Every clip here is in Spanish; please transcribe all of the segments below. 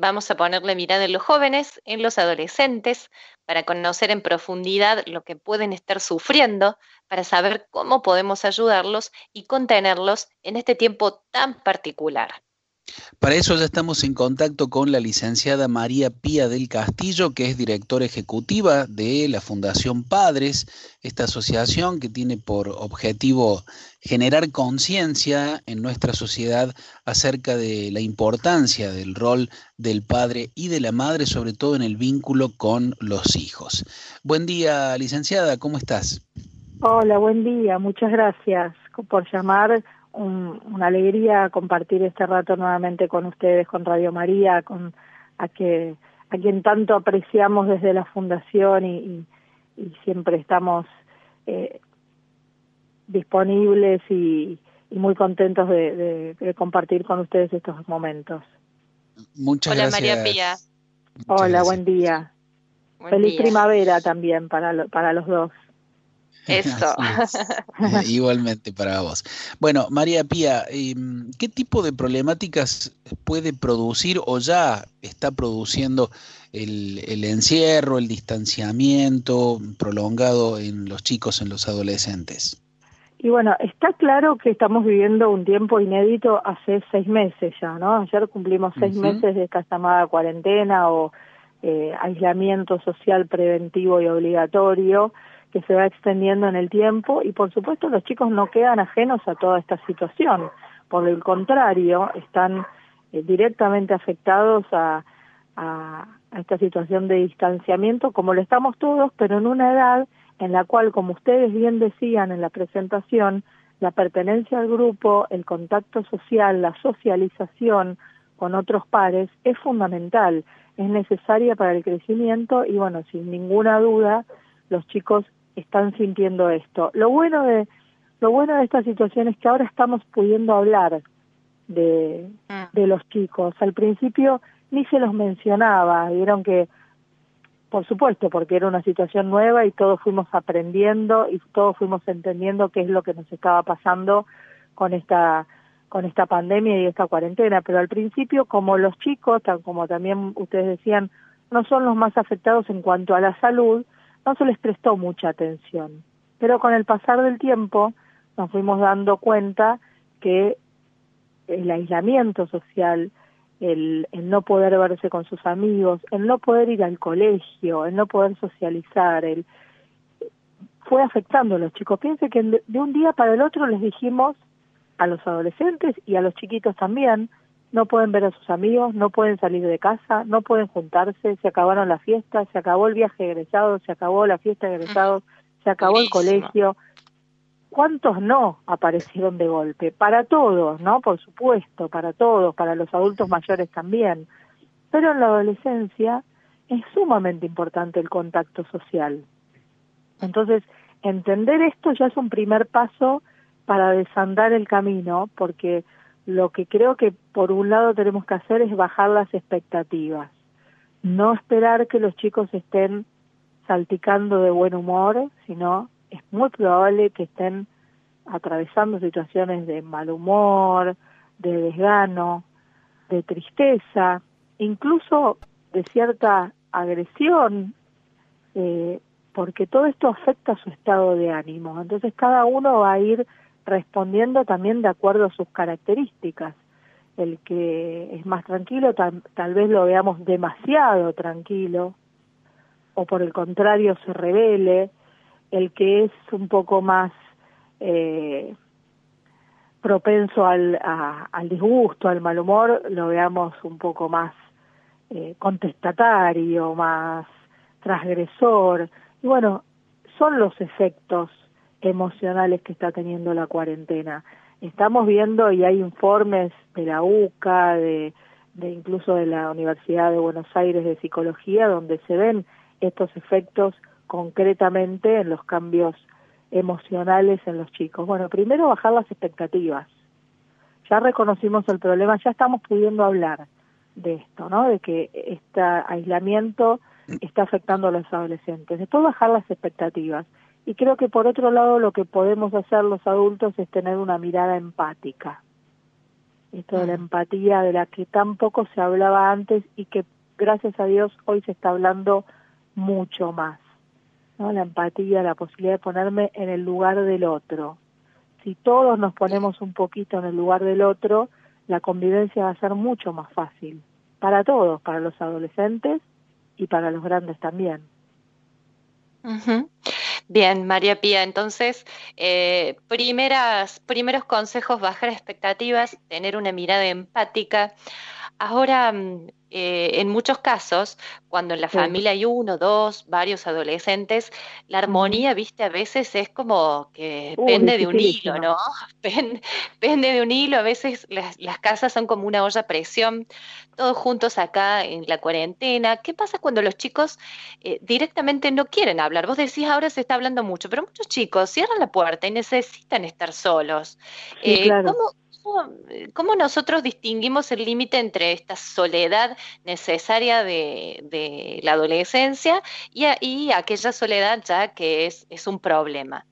vamos a ponerle mirada en los jóvenes, en los adolescentes, para conocer en profundidad lo que pueden estar sufriendo, para saber cómo podemos ayudarlos y contenerlos en este tiempo tan particular. Para eso ya estamos en contacto con la licenciada María Pía del Castillo, que es directora ejecutiva de la Fundación Padres, esta asociación que tiene por objetivo generar conciencia en nuestra sociedad acerca de la importancia del rol del padre y de la madre, sobre todo en el vínculo con los hijos. Buen día, licenciada, ¿cómo estás? Hola, buen día. Muchas gracias por llamar. Una alegría compartir este rato nuevamente con ustedes, con Radio María, a quien tanto apreciamos desde la Fundación y siempre estamos disponibles y muy contentos de compartir con ustedes estos momentos. Muchas Hola, gracias. María Pía. Hola, gracias. buen día. Buen Feliz día. primavera también para los dos. Eso. Igualmente para vos. Bueno, María Pía, ¿qué tipo de problemáticas puede producir o ya está produciendo el encierro, el distanciamiento prolongado en los chicos, en los adolescentes? Y bueno, está claro que estamos viviendo un tiempo inédito hace 6 meses ya, ¿no? Ayer cumplimos 6 meses de esta llamada cuarentena o aislamiento social preventivo y obligatorio que se va extendiendo en el tiempo y por supuesto los chicos no quedan ajenos a toda esta situación, por el contrario, están directamente afectados a esta situación de distanciamiento como lo estamos todos, pero en una edad en la cual, como ustedes bien decían en la presentación, la pertenencia al grupo, el contacto social, la socialización con otros pares es fundamental, es necesaria para el crecimiento y bueno, sin ninguna duda, los chicos están sintiendo esto. Lo bueno de esta situación es que ahora estamos pudiendo hablar de los chicos. Al principio ni se los mencionaba, vieron que, por supuesto, porque era una situación nueva y todos fuimos aprendiendo y todos fuimos entendiendo qué es lo que nos estaba pasando con esta pandemia y esta cuarentena, pero al principio, como los chicos, como también ustedes decían, no son los más afectados en cuanto a la salud, no se les prestó mucha atención. Pero con el pasar del tiempo nos fuimos dando cuenta que el aislamiento social, el no poder verse con sus amigos, el no poder ir al colegio, el no poder socializar, fue afectando a los chicos. Piense que de un día para el otro les dijimos a los adolescentes y a los chiquitos también, no pueden ver a sus amigos, no pueden salir de casa, no pueden juntarse, se acabaron las fiestas, se acabó el viaje de egresados, se acabó la fiesta de egresados, se acabó el colegio. ¿Cuántos no aparecieron de golpe? Para todos, ¿no? Por supuesto, para todos, para los adultos mayores también. Pero en la adolescencia es sumamente importante el contacto social. Entonces, entender esto ya es un primer paso para desandar el camino, porque lo que creo que por un lado tenemos que hacer es bajar las expectativas. No esperar que los chicos estén salticando de buen humor, sino es muy probable que estén atravesando situaciones de mal humor, de desgano, de tristeza, incluso de cierta agresión, porque todo esto afecta su estado de ánimo. Entonces cada uno va a ir respondiendo también de acuerdo a sus características. El que es más tranquilo tal vez lo veamos demasiado tranquilo, o por el contrario se rebele. El que es un poco más propenso al disgusto, al mal humor, lo veamos un poco más contestatario, más transgresor. Y bueno, son los efectos emocionales que está teniendo la cuarentena. Estamos viendo, y hay informes de la UCA, de incluso de la Universidad de Buenos Aires de Psicología, donde se ven estos efectos concretamente en los cambios emocionales en los chicos. Bueno, primero bajar las expectativas. Ya reconocimos el problema, ya estamos pudiendo hablar de esto, ¿no? De que este aislamiento está afectando a los adolescentes. Después bajar las expectativas. Y creo que por otro lado lo que podemos hacer los adultos es tener una mirada empática. esto de la empatía de la que tan poco se hablaba antes y que gracias a Dios hoy se está hablando mucho más, ¿no? La empatía, la posibilidad de ponerme en el lugar del otro. Si todos nos ponemos un poquito en el lugar del otro, la convivencia va a ser mucho más fácil, para todos, para los adolescentes y para los grandes también. Ujú. Bien, María Pía, entonces, primeros consejos: bajar expectativas, tener una mirada empática. Ahora, en muchos casos, cuando en la Sí. familia hay uno, dos, varios adolescentes, la armonía, viste, a veces es como que pende de un hilo, Dificilísima. ¿no? Pende de un hilo, a veces las casas son como una olla a presión, todos juntos acá en la cuarentena. ¿Qué pasa cuando los chicos directamente no quieren hablar? Vos decís, ahora se está hablando mucho, pero muchos chicos cierran la puerta y necesitan estar solos. Sí, claro. ¿Cómo nosotros distinguimos el límite entre esta soledad necesaria de la adolescencia y aquella soledad ya que es un problema?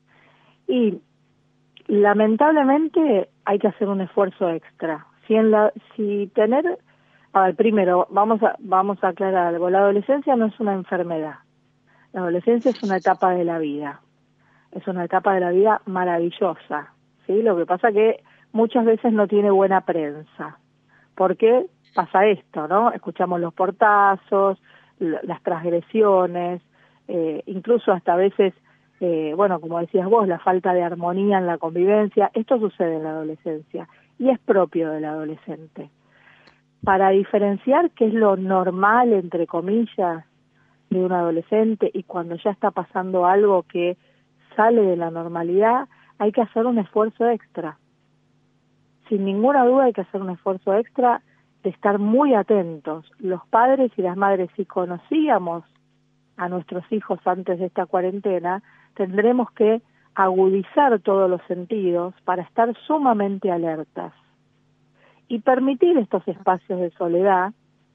Y lamentablemente hay que hacer un esfuerzo extra. Si tener, a ver, primero vamos a aclarar algo. La adolescencia no es una enfermedad. La adolescencia es una etapa de la vida. Es una etapa de la vida maravillosa, ¿sí? Lo que pasa que muchas veces no tiene buena prensa. ¿Por qué pasa esto, no? Escuchamos los portazos, las transgresiones, incluso hasta a veces, bueno, como decías vos, la falta de armonía en la convivencia. Esto sucede en la adolescencia y es propio del adolescente. Para diferenciar qué es lo normal, entre comillas, de un adolescente y cuando ya está pasando algo que sale de la normalidad, hay que hacer un esfuerzo extra. Sin ninguna duda hay que hacer un esfuerzo extra de estar muy atentos. Los padres y las madres, si conocíamos a nuestros hijos antes de esta cuarentena, tendremos que agudizar todos los sentidos para estar sumamente alertas y permitir estos espacios de soledad,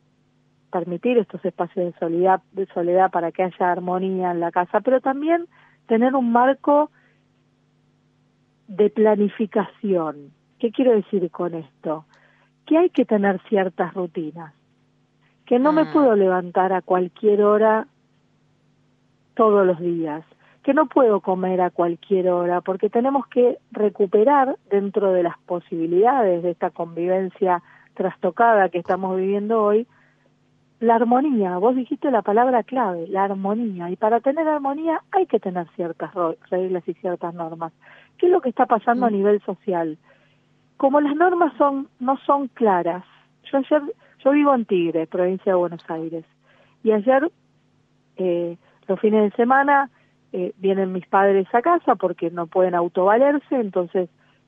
de soledad para que haya armonía en la casa, pero también tener un marco de planificación. ¿Qué quiero decir con esto? Que hay que tener ciertas rutinas, que no me puedo levantar a cualquier hora todos los días, que no puedo comer a cualquier hora, porque tenemos que recuperar dentro de las posibilidades de esta convivencia trastocada que estamos viviendo hoy, la armonía. Vos dijiste la palabra clave, la armonía, y para tener armonía hay que tener ciertas reglas y ciertas normas. ¿Qué es lo que está pasando a nivel social? Como las normas no son claras. Yo vivo en Tigre, provincia de Buenos Aires, y ayer, los fines de semana, vienen mis padres a casa porque no pueden autovalerse, entonces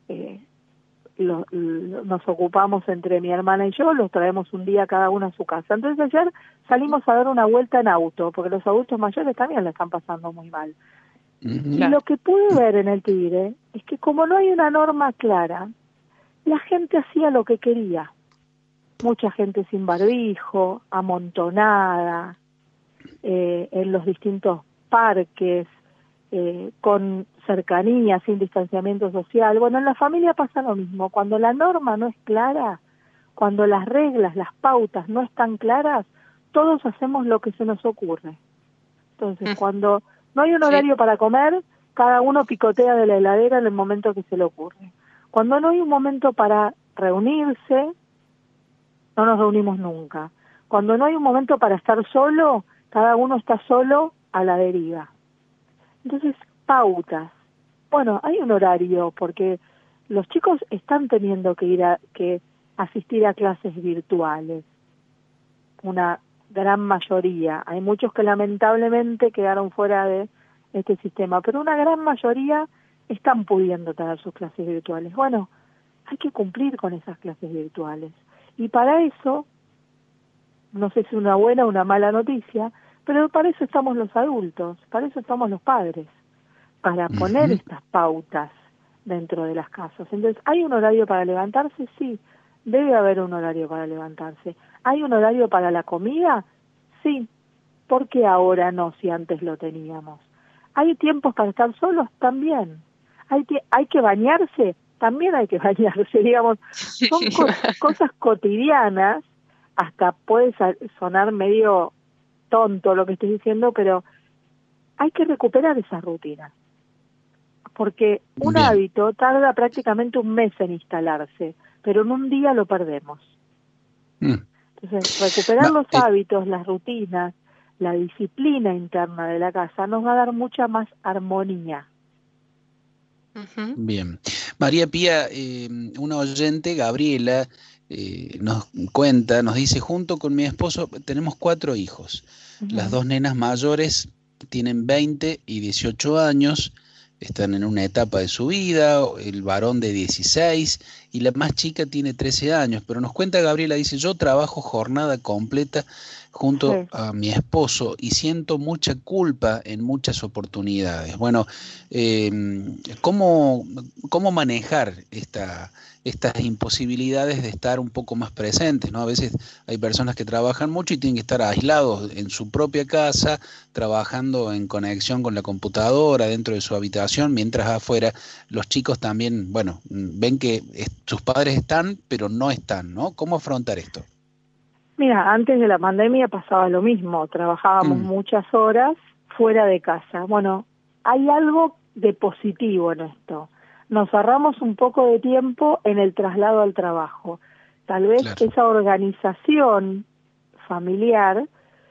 nos ocupamos entre mi hermana y yo, los traemos un día cada uno a su casa. Entonces ayer salimos a dar una vuelta en auto, porque los adultos mayores también la están pasando muy mal. Y lo que pude ver en el Tigre es que como no hay una norma clara, la gente hacía lo que quería. Mucha gente sin barbijo, amontonada, en los distintos parques, con cercanía, sin distanciamiento social. Bueno, en la familia pasa lo mismo. Cuando la norma no es clara, cuando las reglas, las pautas no están claras, todos hacemos lo que se nos ocurre. Entonces, cuando no hay un horario para comer, cada uno picotea de la heladera en el momento que se le ocurre. Cuando no hay un momento para reunirse, no nos reunimos nunca. Cuando no hay un momento para estar solo, cada uno está solo a la deriva. Entonces, pautas. Bueno, hay un horario porque los chicos están teniendo que asistir a clases virtuales. Una gran mayoría. Hay muchos que lamentablemente quedaron fuera de este sistema, pero una gran mayoría están pudiendo tener sus clases virtuales. Bueno, hay que cumplir con esas clases virtuales. Y para eso, no sé si es una buena o una mala noticia, pero para eso estamos los adultos, para eso estamos los padres, para poner estas pautas dentro de las casas. Entonces, ¿hay un horario para levantarse? Sí, debe haber un horario para levantarse. ¿Hay un horario para la comida? Sí. ¿Por qué ahora no, si antes lo teníamos? ¿Hay tiempos para estar solos? También. ¿Hay que bañarse? también hay que bañarse, digamos, son cosas cotidianas, hasta puede sonar medio tonto lo que estoy diciendo, pero hay que recuperar esas rutinas, porque un Bien. hábito tarda prácticamente un mes en instalarse, pero en un día lo perdemos. Entonces, recuperar los hábitos, las rutinas, la disciplina interna de la casa nos va a dar mucha más armonía. Bien. María Pía, una oyente, Gabriela, nos cuenta, nos dice, junto con mi esposo tenemos 4 hijos. Las 2 nenas mayores tienen 20 y 18 años, están en una etapa de su vida, el varón de 16 y la más chica tiene 13 años, pero nos cuenta Gabriela, dice, yo trabajo jornada completa junto a mi esposo y siento mucha culpa en muchas oportunidades. Bueno, ¿cómo manejar estas imposibilidades de estar un poco más presentes, ¿no? A veces hay personas que trabajan mucho y tienen que estar aislados en su propia casa, trabajando en conexión con la computadora dentro de su habitación, mientras afuera los chicos también, bueno, ven que sus padres están, pero no están, ¿no? ¿Cómo afrontar esto? Mira, antes de la pandemia pasaba lo mismo, trabajábamos muchas horas fuera de casa. Bueno, hay algo de positivo en esto. Nos ahorramos un poco de tiempo en el traslado al trabajo. Tal vez esa organización familiar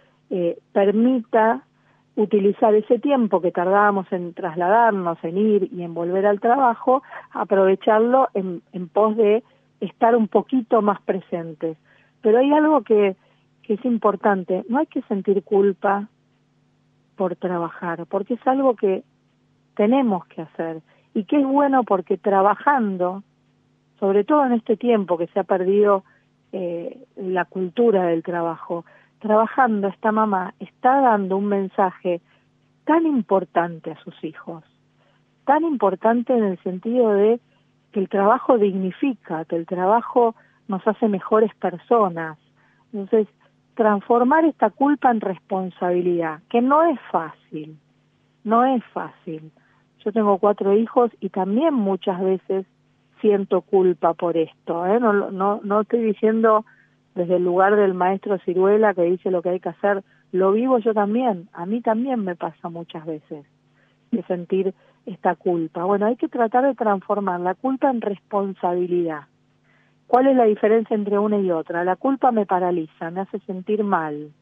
permita utilizar ese tiempo que tardábamos en trasladarnos, en ir y en volver al trabajo, aprovecharlo en pos de estar un poquito más presentes. Pero hay algo que es importante, no hay que sentir culpa por trabajar, porque es algo que tenemos que hacer y que es bueno porque trabajando, sobre todo en este tiempo que se ha perdido la cultura del trabajo, trabajando esta mamá está dando un mensaje tan importante a sus hijos, tan importante en el sentido de que el trabajo dignifica, que el trabajo nos hace mejores personas. Entonces, transformar esta culpa en responsabilidad, que no es fácil, no es fácil. Yo tengo 4 hijos y también muchas veces siento culpa por esto, ¿eh? No estoy diciendo desde el lugar del maestro Ciruela que dice lo que hay que hacer, lo vivo yo también, a mí también me pasa muchas veces de sentir esta culpa. Bueno, hay que tratar de transformar la culpa en responsabilidad. ¿Cuál es la diferencia entre una y otra? La culpa me paraliza, me hace sentir mal,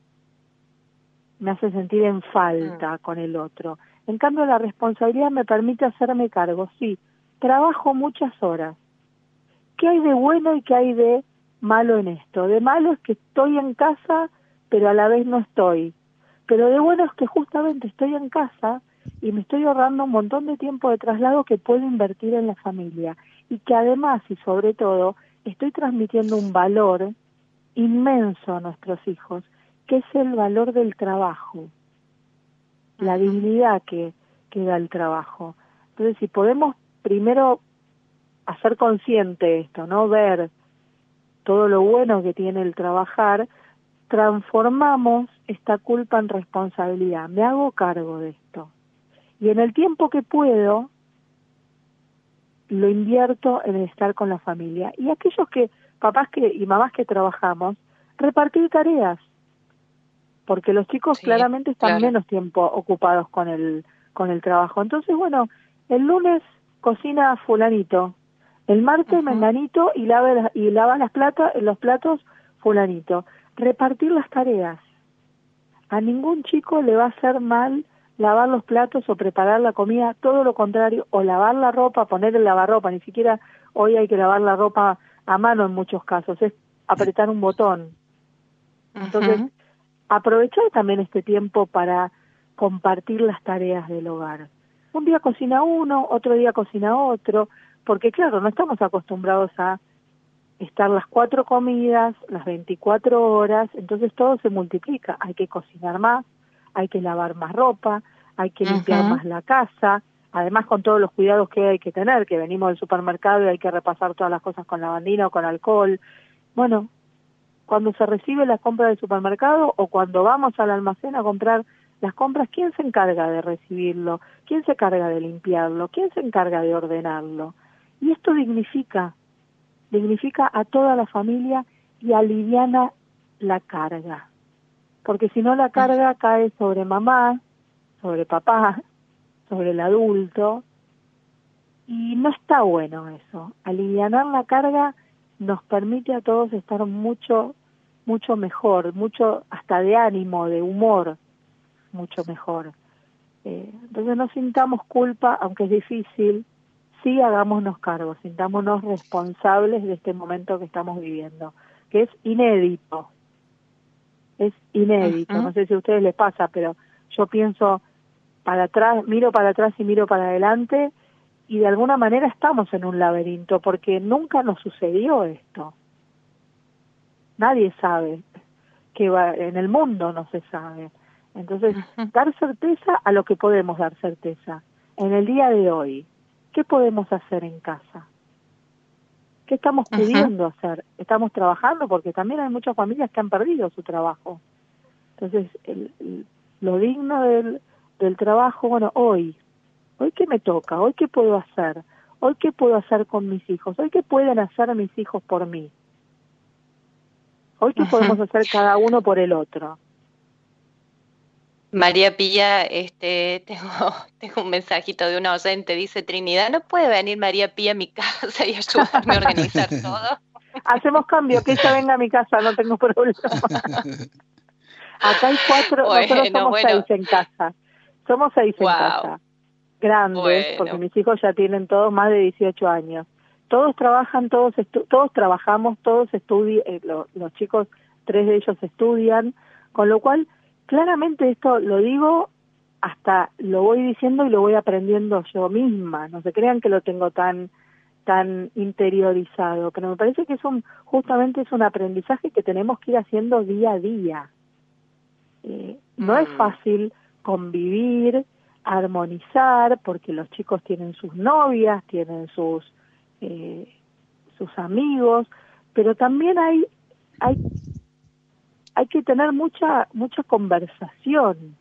me hace sentir en falta con el otro. En cambio, la responsabilidad me permite hacerme cargo. Sí, trabajo muchas horas. ¿Qué hay de bueno y qué hay de malo en esto? De malo es que estoy en casa, pero a la vez no estoy. Pero de bueno es que justamente estoy en casa y me estoy ahorrando un montón de tiempo de traslado que puedo invertir en la familia. Y que además y sobre todo estoy transmitiendo un valor inmenso a nuestros hijos, que es el valor del trabajo, la dignidad que da el trabajo. Entonces, si podemos primero hacer consciente esto, ¿no? Ver todo lo bueno que tiene el trabajar, transformamos esta culpa en responsabilidad. Me hago cargo de esto. Y en el tiempo que puedo, lo invierto en estar con la familia. Y aquellos papás y mamás que trabajamos, repartir tareas, porque los chicos claramente están menos tiempo ocupados con el trabajo. Entonces, bueno, el lunes cocina fulanito, el martes menganito y lava los platos fulanito. Repartir las tareas. A ningún chico le va a hacer mal lavar los platos o preparar la comida, todo lo contrario, o lavar la ropa, poner el lavarropa, ni siquiera hoy hay que lavar la ropa a mano en muchos casos, es apretar un botón. Entonces, aprovechar también este tiempo para compartir las tareas del hogar. Un día cocina uno, otro día cocina otro, porque claro, no estamos acostumbrados a estar las 4 comidas, las 24 horas, entonces todo se multiplica, hay que cocinar más, hay que lavar más ropa, hay que limpiar más la casa, además con todos los cuidados que hay que tener, que venimos del supermercado y hay que repasar todas las cosas con lavandina o con alcohol. Bueno, cuando se recibe la compra del supermercado o cuando vamos al almacén a comprar las compras, ¿quién se encarga de recibirlo? ¿Quién se encarga de limpiarlo? ¿Quién se encarga de ordenarlo? Y esto dignifica a toda la familia y aliviana la carga. Porque si no, la carga cae sobre mamá, sobre papá, sobre el adulto, y no está bueno eso. Alivianar la carga nos permite a todos estar mucho mejor, mucho hasta de ánimo, de humor, mucho mejor. Entonces no sintamos culpa, aunque es difícil, sí hagámonos cargo, sintámonos responsables de este momento que estamos viviendo, que es inédito. No sé si a ustedes les pasa, pero yo pienso para atrás, miro para atrás y miro para adelante, y de alguna manera estamos en un laberinto, porque nunca nos sucedió esto. Nadie sabe que va en el mundo, no se sabe. Entonces, dar certeza a lo que podemos dar certeza. En el día de hoy, ¿qué podemos hacer en casa? ¿Qué estamos pudiendo hacer? Estamos trabajando, porque también hay muchas familias que han perdido su trabajo. Entonces, lo digno del trabajo, bueno, hoy qué me toca, hoy qué puedo hacer, hoy qué puedo hacer con mis hijos, hoy qué pueden hacer mis hijos por mí, hoy qué podemos hacer cada uno por el otro. María Pía, tengo un mensajito de una oyente, dice Trinidad, ¿no puede venir María Pía a mi casa y ayudarme a organizar todo? Hacemos cambio, que ella venga a mi casa, no tengo problema. Acá hay 4, nosotros somos 6 en casa. Somos 6 en casa. Grandes, porque mis hijos ya tienen todos más de 18 años. Todos trabajan, todos trabajamos, todos estudian, los chicos, 3 de ellos estudian, con lo cual, claramente esto lo digo, hasta lo voy diciendo y lo voy aprendiendo yo misma. No se crean que lo tengo tan interiorizado, pero me parece que justamente es un aprendizaje que tenemos que ir haciendo día a día. No es fácil convivir, armonizar, porque los chicos tienen sus novias, tienen sus amigos, pero también hay que tener mucha conversación,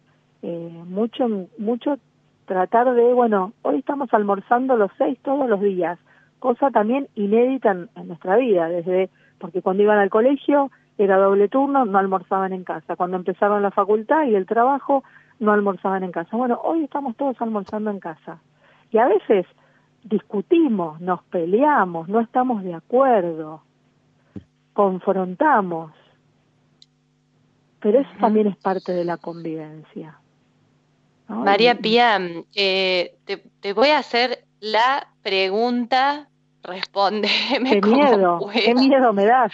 mucho tratar de, bueno, hoy estamos almorzando los 6 todos los días, cosa también inédita en nuestra vida, porque cuando iban al colegio era doble turno, no almorzaban en casa. Cuando empezaron la facultad y el trabajo, no almorzaban en casa. Bueno, hoy estamos todos almorzando en casa. Y a veces discutimos, nos peleamos, no estamos de acuerdo, confrontamos. Pero eso también es parte de la convivencia, ¿no? María Pía, te voy a hacer la pregunta. Respóndeme qué miedo me das.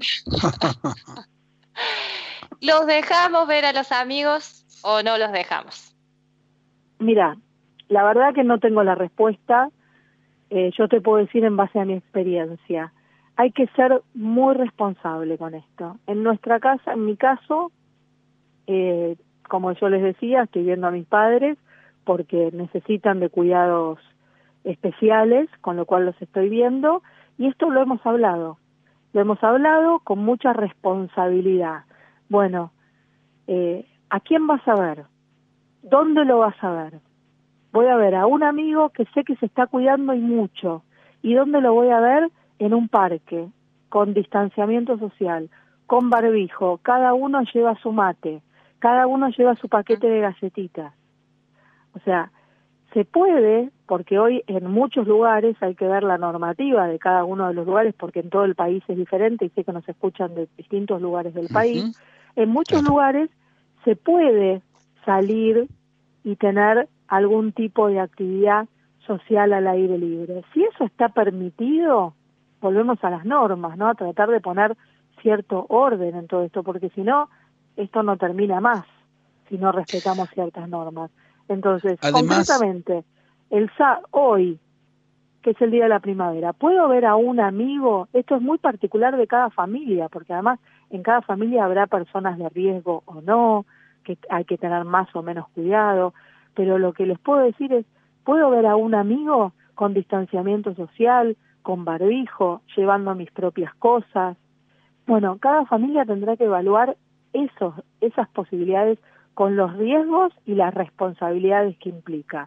¿Los dejamos ver a los amigos o no los dejamos? Mira, la verdad que no tengo la respuesta. Yo te puedo decir en base a mi experiencia. Hay que ser muy responsable con esto. En nuestra casa, en mi caso, como yo les decía, estoy viendo a mis padres porque necesitan de cuidados especiales, con lo cual los estoy viendo, y esto lo hemos hablado con mucha responsabilidad. Bueno, ¿a quién vas a ver? ¿Dónde lo vas a ver? Voy a ver a un amigo que sé que se está cuidando y mucho. ¿Y dónde lo voy a ver? En un parque, con distanciamiento social, con barbijo, cada uno lleva su mate, cada uno lleva su paquete de galletitas. O sea, se puede, porque hoy en muchos lugares hay que ver la normativa de cada uno de los lugares, porque en todo el país es diferente y sé que nos escuchan de distintos lugares del país. En muchos lugares se puede salir y tener algún tipo de actividad social al aire libre. Si eso está permitido, volvemos a las normas, ¿no? A tratar de poner cierto orden en todo esto, porque si no, esto no termina más, si no respetamos ciertas normas. Entonces, además, concretamente, hoy, que es el día de la primavera, ¿puedo ver a un amigo? Esto es muy particular de cada familia, porque además en cada familia habrá personas de riesgo o no, que hay que tener más o menos cuidado, pero lo que les puedo decir es, ¿puedo ver a un amigo con distanciamiento social, con barbijo, llevando mis propias cosas? Bueno, cada familia tendrá que evaluar esas posibilidades con los riesgos y las responsabilidades que implica.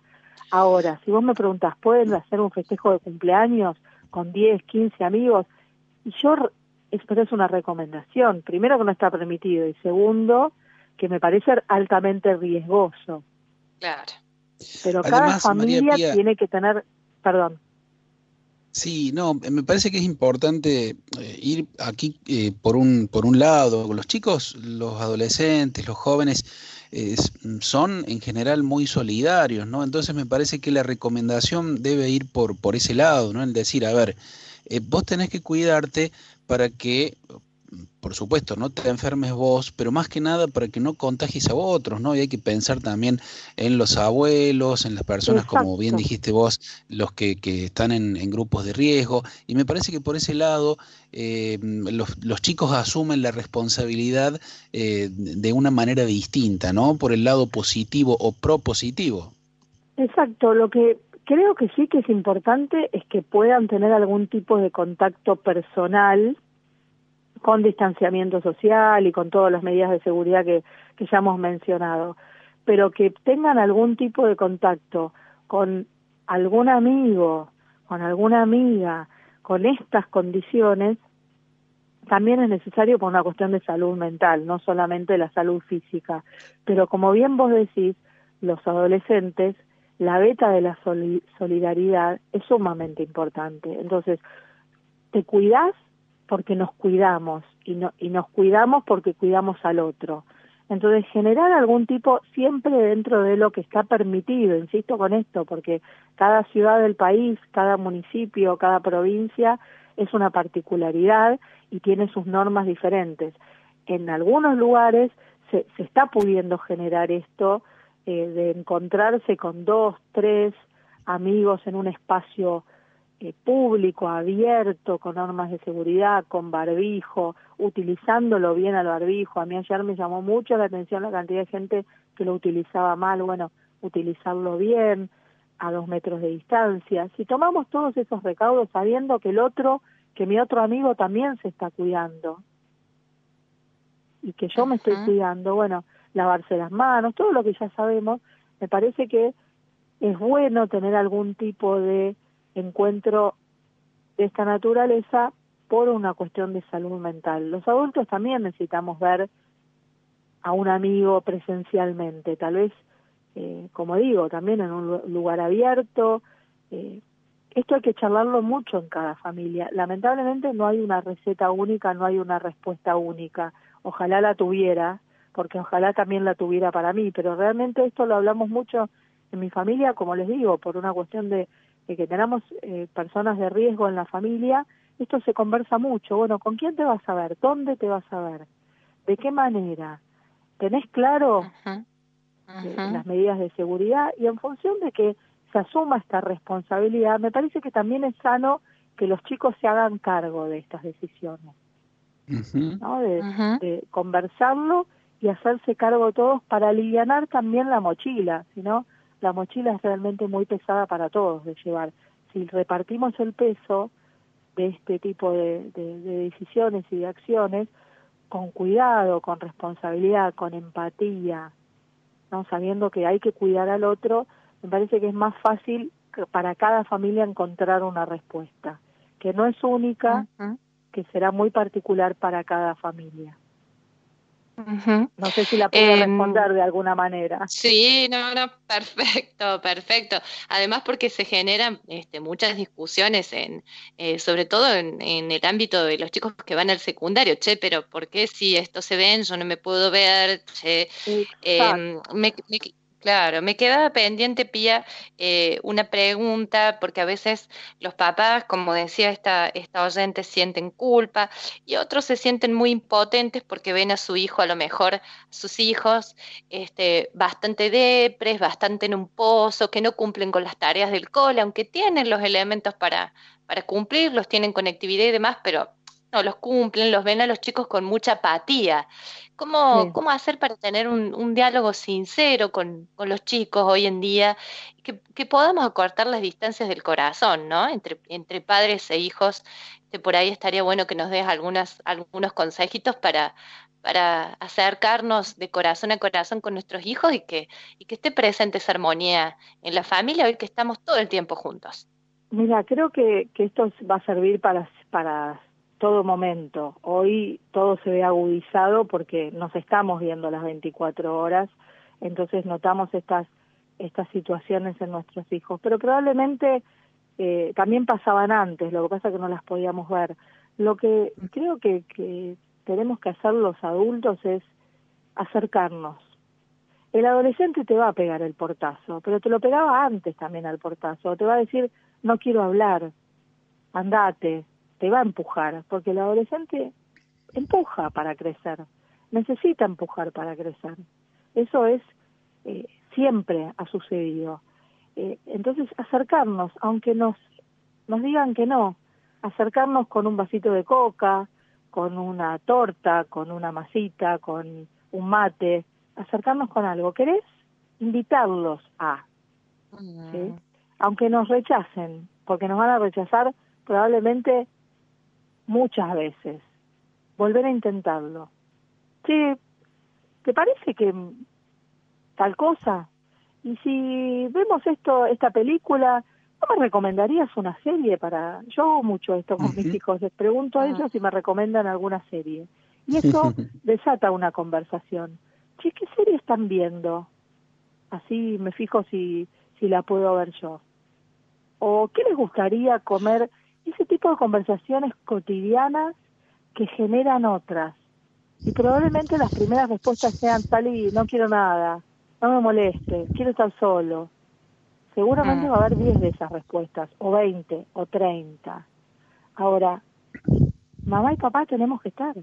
Ahora, si vos me preguntás, ¿pueden hacer un festejo de cumpleaños con 10, 15 amigos? Y pero es una recomendación. Primero, que no está permitido, y segundo, que me parece altamente riesgoso. Claro. Pero cada Además, María familia Pía, tiene que tener, perdón. sí, no, me parece que es importante ir aquí por un lado. Los chicos, los adolescentes, los jóvenes son en general muy solidarios, ¿no? Entonces me parece que la recomendación debe ir por ese lado, ¿no? El decir, a ver, vos tenés que cuidarte para que, por supuesto, no te enfermes vos, pero más que nada para que no contagies a otros, ¿no? Y hay que pensar también en los abuelos, en las personas, como bien Exacto. dijiste vos, que están en grupos de riesgo. Y me parece que por ese lado los chicos asumen la responsabilidad de una manera distinta, ¿no? Por el lado positivo o propositivo. Exacto, lo que creo que sí que es importante es que puedan tener algún tipo de contacto personal con distanciamiento social y con todas las medidas de seguridad que ya hemos mencionado, pero que tengan algún tipo de contacto con algún amigo, con alguna amiga, con estas condiciones, también es necesario por una cuestión de salud mental, no solamente la salud física. Pero como bien vos decís, los adolescentes, la beta de la solidaridad es sumamente importante. Entonces, te cuidás porque nos cuidamos y nos cuidamos porque cuidamos al otro. Entonces, generar algún tipo, siempre dentro de lo que está permitido, insisto con esto, porque cada ciudad del país, cada municipio, cada provincia es una particularidad y tiene sus normas diferentes. En algunos lugares se está pudiendo generar esto de encontrarse con 2, 3 amigos en un espacio público, abierto, con normas de seguridad, con barbijo, utilizándolo bien al barbijo. A mí ayer me llamó mucho la atención la cantidad de gente que lo utilizaba mal. Bueno, utilizarlo bien, a 2 metros de distancia. Si tomamos todos esos recaudos sabiendo que mi otro amigo también se está cuidando y que yo me estoy cuidando, bueno, lavarse las manos, todo lo que ya sabemos, me parece que es bueno tener algún tipo de encuentro de esta naturaleza por una cuestión de salud mental. Los adultos también necesitamos ver a un amigo presencialmente, tal vez, como digo, también en un lugar abierto. Esto hay que charlarlo mucho en cada familia. Lamentablemente no hay una receta única, no hay una respuesta única. Ojalá la tuviera, porque ojalá también la tuviera para mí, pero realmente esto lo hablamos mucho en mi familia, como les digo, por una cuestión de que tenemos personas de riesgo en la familia. Esto se conversa mucho. Bueno, ¿con quién te vas a ver? ¿Dónde te vas a ver? ¿De qué manera? ¿Tenés claro las medidas de seguridad? Y en función de que se asuma esta responsabilidad, me parece que también es sano que los chicos se hagan cargo de estas decisiones, ¿no? De conversarlo y hacerse cargo todos para alivianar también la mochila, si no, la mochila es realmente muy pesada para todos de llevar. Si repartimos el peso de este tipo de decisiones y de acciones, con cuidado, con responsabilidad, con empatía, ¿no? Sabiendo que hay que cuidar al otro, me parece que es más fácil para cada familia encontrar una respuesta, que no es única, que será muy particular para cada familia. No sé si la pude responder de alguna manera. Sí, no, perfecto, perfecto. Además porque se generan muchas discusiones sobre todo en el ámbito de los chicos que van al secundario. Che, pero ¿por qué si esto se ven, yo no me puedo ver? Che, claro, me quedaba pendiente, Pía, una pregunta, porque a veces los papás, como decía esta oyente, sienten culpa y otros se sienten muy impotentes porque ven a su hijo, a lo mejor sus hijos, bastante depres, bastante en un pozo, que no cumplen con las tareas del cole, aunque tienen los elementos para cumplirlos, tienen conectividad y demás, pero no los cumplen, los ven a los chicos con mucha apatía. ¿Cómo hacer para tener un diálogo sincero con los chicos hoy en día, que podamos acortar las distancias del corazón, ¿no? Entre padres e hijos, por ahí estaría bueno que nos des algunos consejitos para acercarnos de corazón a corazón con nuestros hijos y que esté presente esa armonía en la familia hoy que estamos todo el tiempo juntos. Mira, creo que esto va a servir para todo momento. Hoy todo se ve agudizado porque nos estamos viendo las 24 horas, entonces notamos estas situaciones en nuestros hijos. Pero probablemente también pasaban antes, lo que pasa es que no las podíamos ver. Lo que creo que tenemos que hacer los adultos es acercarnos. El adolescente te va a pegar el portazo, pero te lo pegaba antes también al portazo. Te va a decir, no quiero hablar, andate, te va a empujar, porque el adolescente empuja para crecer, necesita empujar para crecer. Eso es, siempre ha sucedido. Entonces, acercarnos, aunque nos digan que no, acercarnos con un vasito de coca, con una torta, con una masita, con un mate, acercarnos con algo. ¿Querés? Invitarlos a, ¿sí? Aunque nos rechacen, porque nos van a rechazar probablemente muchas veces. Volver a intentarlo. Che, ¿te parece que tal cosa? Y si vemos esta película, ¿no me recomendarías una serie para...? Yo hago mucho esto con mis hijos, les pregunto a ellos si me recomiendan alguna serie. Y eso desata una conversación. Che, ¿qué serie están viendo? Así me fijo si la puedo ver yo. ¿O qué les gustaría comer? Ese tipo de conversaciones cotidianas que generan otras. Y probablemente las primeras respuestas sean, Sally, no quiero nada, no me moleste, quiero estar solo. Seguramente va a haber 10 de esas respuestas, o 20, o 30. Ahora, mamá y papá tenemos que estar.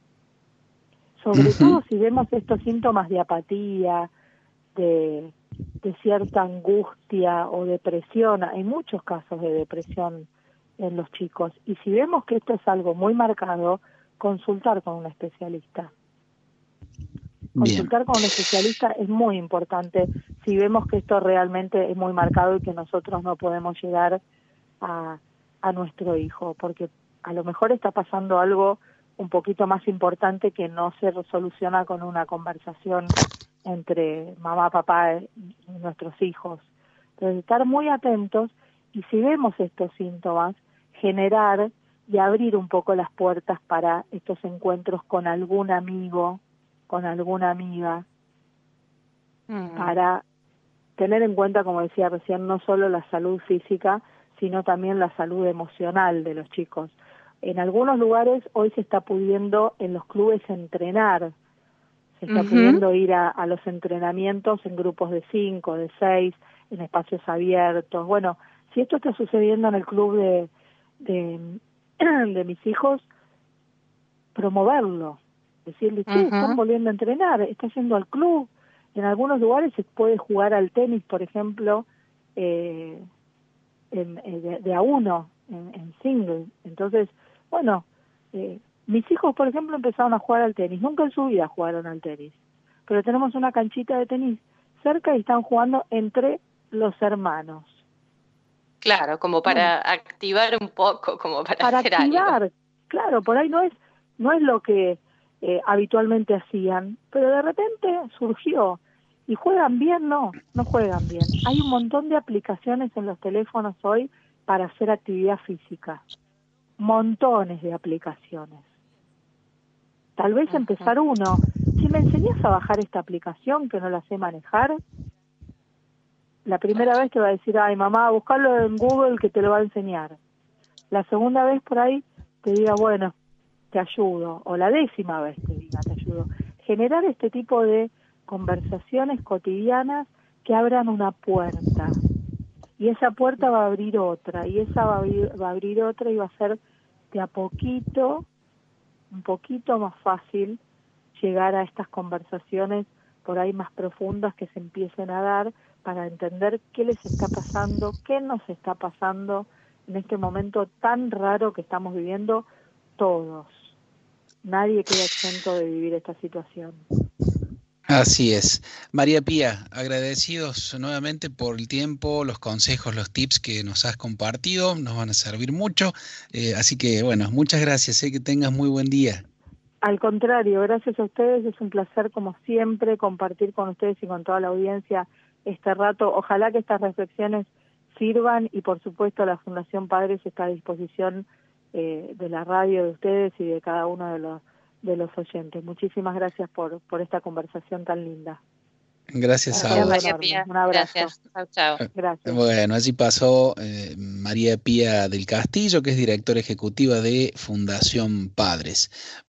Sobre todo si vemos estos síntomas de apatía, de cierta angustia o depresión. Hay muchos casos de depresión en los chicos. Y si vemos que esto es algo muy marcado, consultar con un especialista. Consultar con un especialista es muy importante si vemos que esto realmente es muy marcado y que nosotros no podemos llegar a nuestro hijo, porque a lo mejor está pasando algo un poquito más importante que no se resoluciona con una conversación entre mamá, papá y nuestros hijos. Entonces, estar muy atentos y si vemos estos síntomas, generar y abrir un poco las puertas para estos encuentros con algún amigo, con alguna amiga, para tener en cuenta, como decía recién, no solo la salud física, sino también la salud emocional de los chicos. En algunos lugares hoy se está pudiendo en los clubes entrenar, se está pudiendo ir a los entrenamientos en grupos de 5, de 6, en espacios abiertos. Bueno, si esto está sucediendo en el club de mis hijos, promoverlo, decirle, están volviendo a entrenar, está yendo al club. En algunos lugares se puede jugar al tenis, por ejemplo, de a uno, en single. Entonces, bueno, mis hijos, por ejemplo, empezaron a jugar al tenis. Nunca en su vida jugaron al tenis. Pero tenemos una canchita de tenis cerca y están jugando entre los hermanos. Claro, como para activar un poco, como para hacer activar, algo. Claro, por ahí no es lo que habitualmente hacían, pero de repente surgió. ¿Y juegan bien? No juegan bien. Hay un montón de aplicaciones en los teléfonos hoy para hacer actividad física. Montones de aplicaciones. Tal vez empezar uno. Si me enseñás a bajar esta aplicación que no la sé manejar, la primera vez te va a decir, ay mamá, buscarlo en Google que te lo va a enseñar. La segunda vez por ahí te diga, bueno, te ayudo. O la 10ª vez te diga, te ayudo. Generar este tipo de conversaciones cotidianas que abran una puerta. Y esa puerta va a abrir otra, y esa va a abrir otra, y va a ser de a poquito, un poquito más fácil llegar a estas conversaciones por ahí más profundas que se empiecen a dar para entender qué les está pasando, qué nos está pasando en este momento tan raro que estamos viviendo todos. Nadie queda exento de vivir esta situación. Así es. María Pía, agradecidos nuevamente por el tiempo, los consejos, los tips que nos has compartido, nos van a servir mucho. Así que, bueno, muchas gracias, que tengas muy buen día. Al contrario, gracias a ustedes, es un placer como siempre compartir con ustedes y con toda la audiencia este rato. Ojalá que estas reflexiones sirvan y por supuesto la Fundación Padres está a disposición de la radio de ustedes y de cada uno de los oyentes. Muchísimas gracias por esta conversación tan linda. Gracias a vos. María Pía. Un abrazo. Gracias. Chao. Gracias. Bueno, allí pasó María Pía del Castillo, que es directora ejecutiva de Fundación Padres.